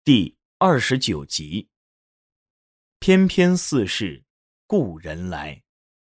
第29集。翩翩似是故人来。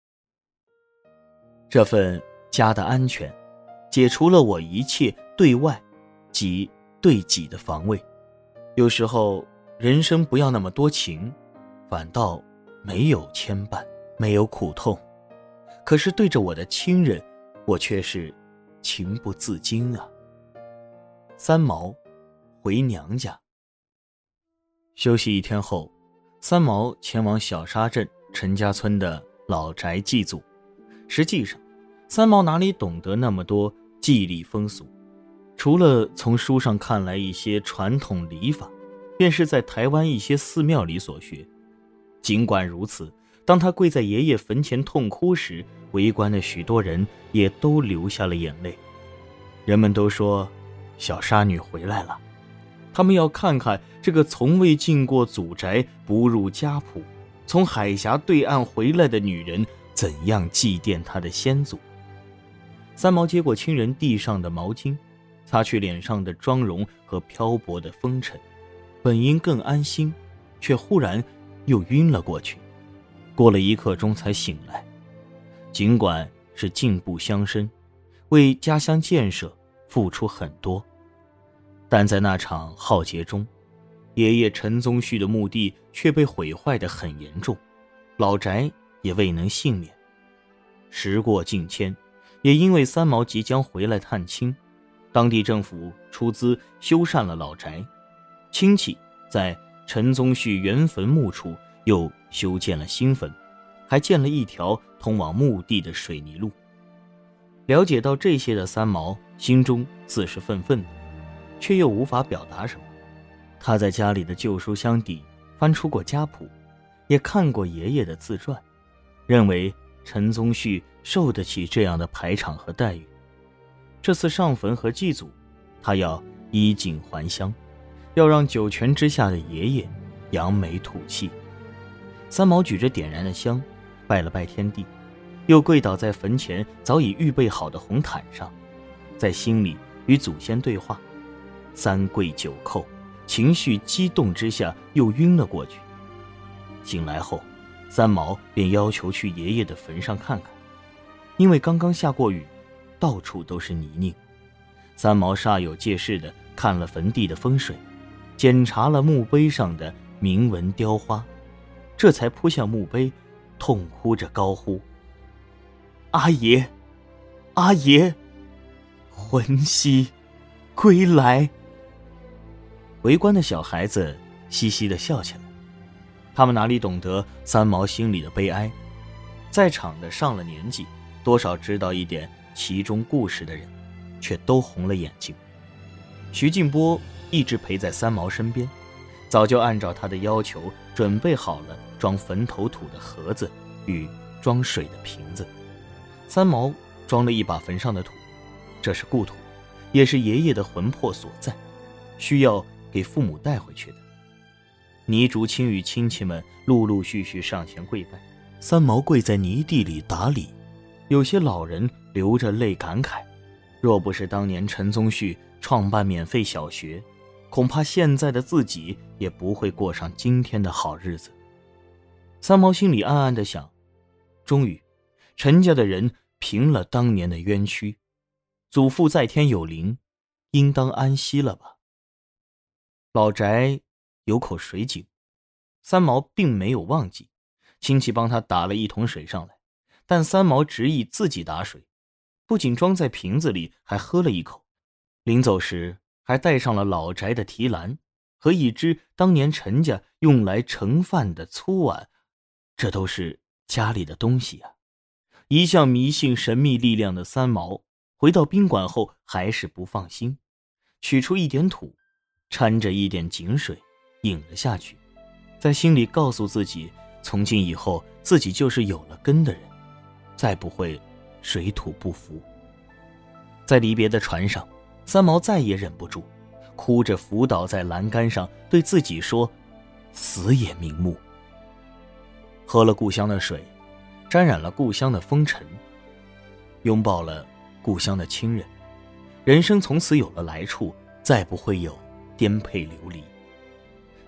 这份家的安全解除了我一切对外及对己的防卫。有时候人生不要那么多情，反倒没有牵绊，没有苦痛。可是对着我的亲人，我却是情不自禁啊。三毛回娘家。休息一天后，三毛前往小沙镇陈家村的老宅祭祖。实际上，三毛哪里懂得那么多祭礼风俗，除了从书上看来一些传统礼法，便是在台湾一些寺庙里所学。尽管如此，当他跪在爷爷坟前痛哭时，围观的许多人也都流下了眼泪。人们都说小沙女回来了，他们要看看这个从未进过祖宅、不入家谱、从海峡对岸回来的女人怎样祭奠她的先祖。三毛接过亲人地上的毛巾，擦去脸上的妆容和漂泊的风尘，本应更安心，却忽然又晕了过去。过了1刻钟才醒来。尽管是进步乡绅，为家乡建设付出很多，但在那场浩劫中，爷爷陈宗旭的墓地却被毁坏得很严重，老宅也未能幸免。时过境迁，也因为三毛即将回来探亲，当地政府出资修缮了老宅，亲戚在陈宗旭原坟墓处又修建了新坟，还建了一条通往墓地的水泥路。了解到这些的三毛心中自是愤愤的，却又无法表达什么。他在家里的旧书箱底翻出过家谱，也看过爷爷的自传，认为陈宗旭受得起这样的排场和待遇。这次上坟和祭祖，他要衣锦还乡，要让九泉之下的爷爷扬眉吐气。三毛举着点燃的香，拜了拜天地，又跪倒在坟前早已预备好的红毯上，在心里与祖先对话。3跪9叩，情绪激动之下又晕了过去。醒来后，三毛便要求去爷爷的坟上看看，因为刚刚下过雨，到处都是泥泞。三毛煞有介事地看了坟地的风水，检查了墓碑上的铭文雕花，这才扑向墓碑，痛哭着高呼：阿爷，阿爷，魂兮归来。围观的小孩子嘻嘻地笑起来，他们哪里懂得三毛心里的悲哀。在场的上了年纪，多少知道一点其中故事的人，却都红了眼睛。徐静波一直陪在三毛身边，早就按照他的要求准备好了装坟头土的盒子与装水的瓶子。三毛装了一把坟上的土，这是故土，也是爷爷的魂魄所在，需要给父母带回去的。倪竹清与亲戚们陆陆续续上前跪拜，三毛跪在泥地里打理。有些老人流着泪感慨，若不是当年陈宗旭创办免费小学，恐怕现在的自己也不会过上今天的好日子。三毛心里暗暗地想，终于陈家的人平了当年的冤屈，祖父在天有灵，应当安息了吧。老宅有口水井，三毛并没有忘记，亲戚帮他打了1桶水上来，但三毛执意自己打水，不仅装在瓶子里，还喝了一口。临走时还带上了老宅的提篮和一只当年陈家用来盛饭的粗碗，这都是家里的东西啊。一向迷信神秘力量的三毛回到宾馆后还是不放心，取出一点土，掺着一点井水饮了下去，在心里告诉自己，从今以后自己就是有了根的人，再不会水土不服。在离别的船上，三毛再也忍不住，哭着伏倒在栏杆上，对自己说：死也瞑目。喝了故乡的水，沾染了故乡的风尘，拥抱了故乡的亲人，人生从此有了来处，再不会有颠沛流离。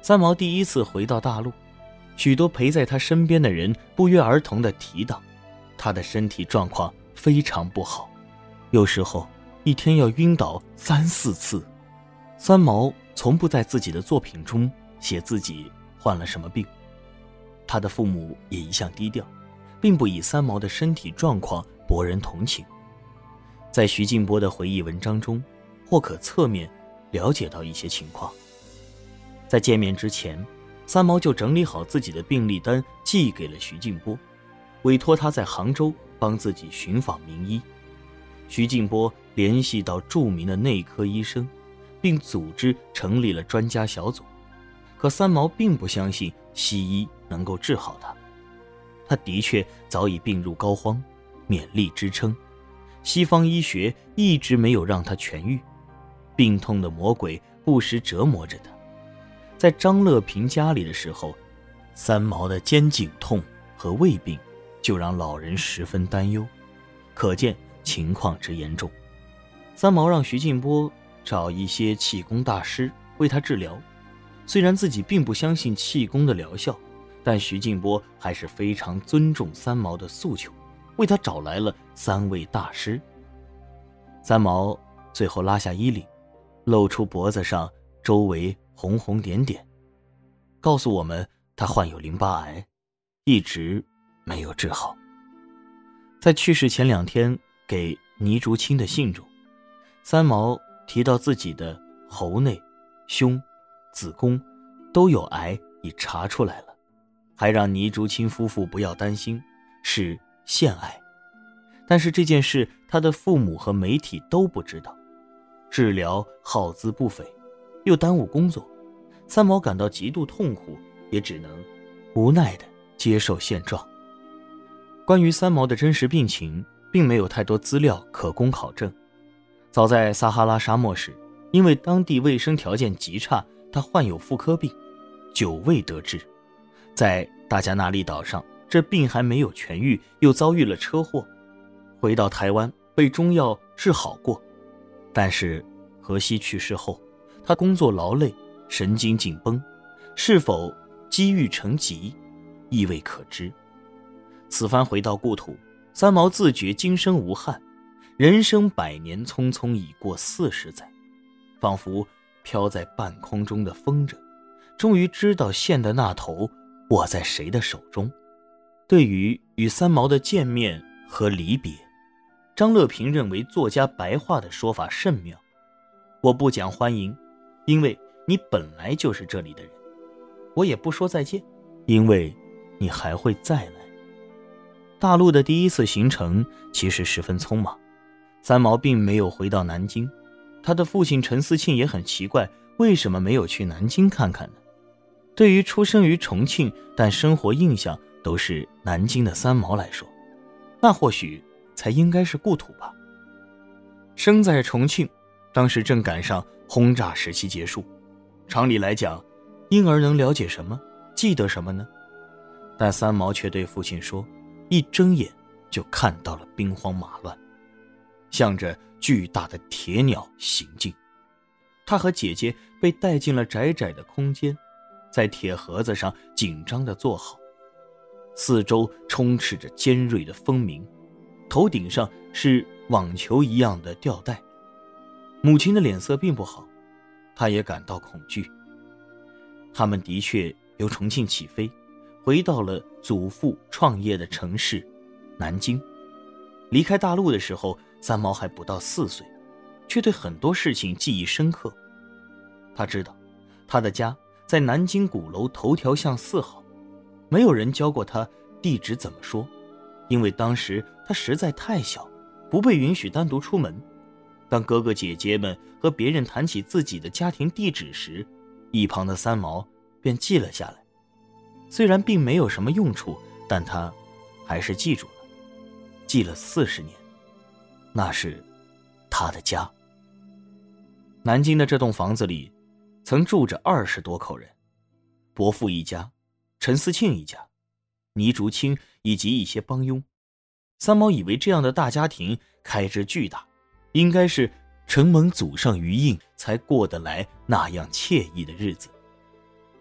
三毛第一次回到大陆，许多陪在他身边的人不约而同地提到，他的身体状况非常不好，有时候一天要晕倒3、4次。三毛从不在自己的作品中写自己患了什么病，他的父母也一向低调，并不以三毛的身体状况博人同情。在徐静波的回忆文章中，或可侧面了解到一些情况。在见面之前，三毛就整理好自己的病历单寄给了徐静波，委托他在杭州帮自己寻访名医。徐静波联系到著名的内科医生，并组织成立了专家小组。可三毛并不相信西医能够治好他，他的确早已病入膏肓，勉力支撑，西方医学一直没有让他痊愈，病痛的魔鬼不时折磨着他。在张乐平家里的时候，三毛的肩颈痛和胃病就让老人十分担忧，可见情况之严重。三毛让徐静波找一些气功大师为他治疗，虽然自己并不相信气功的疗效，但徐静波还是非常尊重三毛的诉求，为他找来了3位大师。三毛最后拉下衣领，露出脖子上周围红红点点，告诉我们他患有淋巴癌，一直没有治好。在去世前2天给倪竹清的信中，三毛提到自己的喉内、胸、子宫都有癌已查出来了，还让倪竹清夫妇不要担心，是腺癌。但是这件事他的父母和媒体都不知道，治疗耗资不菲，又耽误工作，三毛感到极度痛苦，也只能无奈地接受现状。关于三毛的真实病情，并没有太多资料可供考证。早在撒哈拉沙漠时，因为当地卫生条件极差，他患有妇科病，久未得治。在大加那利岛上，这病还没有痊愈，又遭遇了车祸。回到台湾被中药治好过，但是荷西去世后，他工作劳累，神经紧绷，是否积郁成疾，亦未可知。此番回到故土，三毛自觉今生无憾，人生100年匆匆已过40载，仿佛飘在半空中的风筝，终于知道线的那头握在谁的手中。对于与三毛的见面和离别，张乐平认为作家白话的说法甚妙。我不讲欢迎，因为你本来就是这里的人；我也不说再见，因为你还会再来。大陆的第一次行程其实十分匆忙，三毛并没有回到南京，他的父亲陈思庆也很奇怪，为什么没有去南京看看呢？对于出生于重庆但生活印象都是南京的三毛来说，那或许才应该是故土吧。生在重庆，当时正赶上轰炸时期结束，常理来讲，婴儿能了解什么，记得什么呢？但三毛却对父亲说，一睁眼就看到了兵荒马乱，向着巨大的铁鸟行进。他和姐姐被带进了窄窄的空间，在铁盒子上紧张地坐好，四周充斥着尖锐的风鸣，头顶上是网球一样的吊带。母亲的脸色并不好，她也感到恐惧。他们的确由重庆起飞，回到了祖父创业的城市南京。离开大陆的时候，三毛还不到4岁，却对很多事情记忆深刻。他知道他的家在南京鼓楼头条巷4号，没有人教过他地址怎么说，因为当时他实在太小，不被允许单独出门。当哥哥姐姐们和别人谈起自己的家庭地址时，一旁的三毛便记了下来。虽然并没有什么用处，但他还是记住了，记了40年。那是他的家。南京的这栋房子里曾住着20多口人，伯父一家，陈思庆一家，倪竹清以及一些帮佣。三毛以为这样的大家庭开支巨大，应该是承蒙祖上余荫才过得来那样惬意的日子。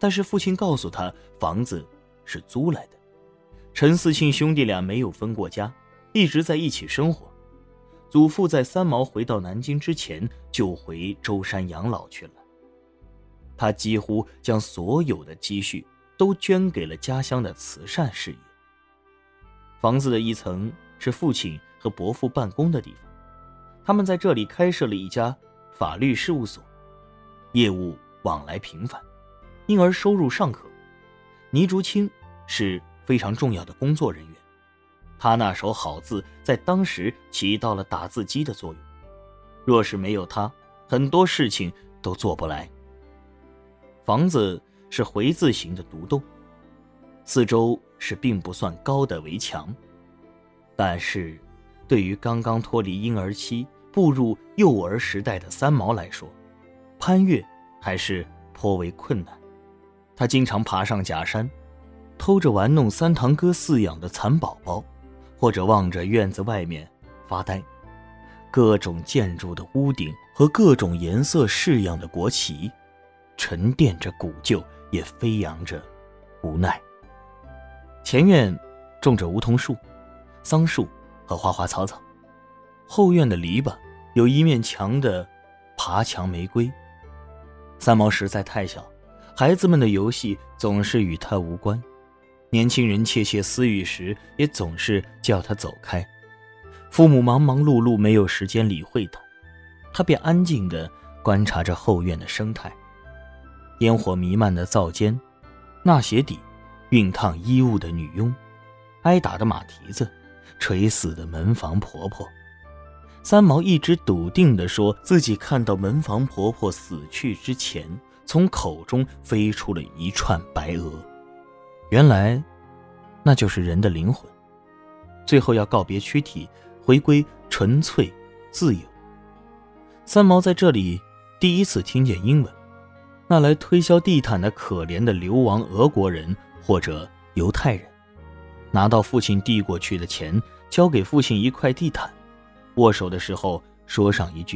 但是父亲告诉他，房子是租来的。陈四庆兄弟俩没有分过家，一直在一起生活。祖父在三毛回到南京之前就回舟山养老去了。他几乎将所有的积蓄都捐给了家乡的慈善事业。房子的一层是父亲和伯父办公的地方，他们在这里开设了一家法律事务所，业务往来频繁，因而收入尚可。倪竹清是非常重要的工作人员，他那手好字在当时起到了打字机的作用，若是没有他，很多事情都做不来。房子是回字形的独栋，四周是并不算高的围墙，但是对于刚刚脱离婴儿期步入幼儿时代的三毛来说，攀越还是颇为困难。他经常爬上假山，偷着玩弄三堂哥饲养的蚕宝宝，或者望着院子外面发呆。各种建筑的屋顶和各种颜色式样的国旗沉淀着古旧，也飞扬着无奈。前院种着梧桐树、桑树和花花草草，后院的篱笆有一面墙的爬墙玫瑰。三毛实在太小，孩子们的游戏总是与他无关，年轻人窃窃私语时也总是叫他走开。父母忙忙碌碌，没有时间理会他，他便安静地观察着后院的生态。烟火弥漫的灶间，纳鞋底，熨烫衣物的女佣，挨打的马蹄子，垂死的门房婆婆。三毛一直笃定地说自己看到门房婆婆死去之前，从口中飞出了一串白鹅。原来那就是人的灵魂，最后要告别躯体，回归纯粹自由。三毛在这里第一次听见英文，那来推销地毯的可怜的流亡俄国人或者犹太人，拿到父亲递过去的钱，交给父亲一块地毯，握手的时候说上一句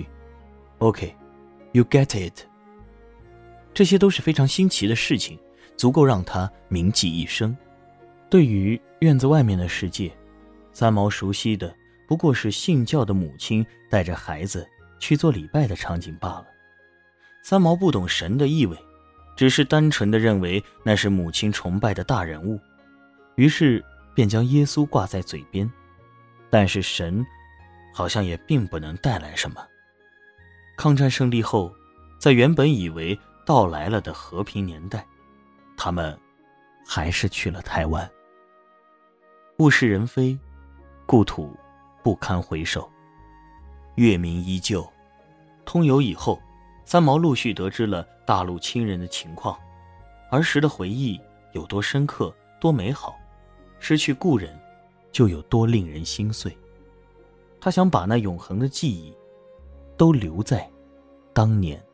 OK, you get it。 这些都是非常新奇的事情，足够让他铭记一生。对于院子外面的世界，三毛熟悉的不过是信教的母亲带着孩子去做礼拜的场景罢了。三毛不懂神的意味，只是单纯地认为那是母亲崇拜的大人物，于是便将耶稣挂在嘴边。但是神好像也并不能带来什么。抗战胜利后，在原本以为到来了的和平年代，他们还是去了台湾。物是人非，故土不堪回首，月明依旧。通邮以后，三毛陆续得知了大陆亲人的情况，儿时的回忆有多深刻多美好，失去故人就有多令人心碎。他想把那永恒的记忆都留在当年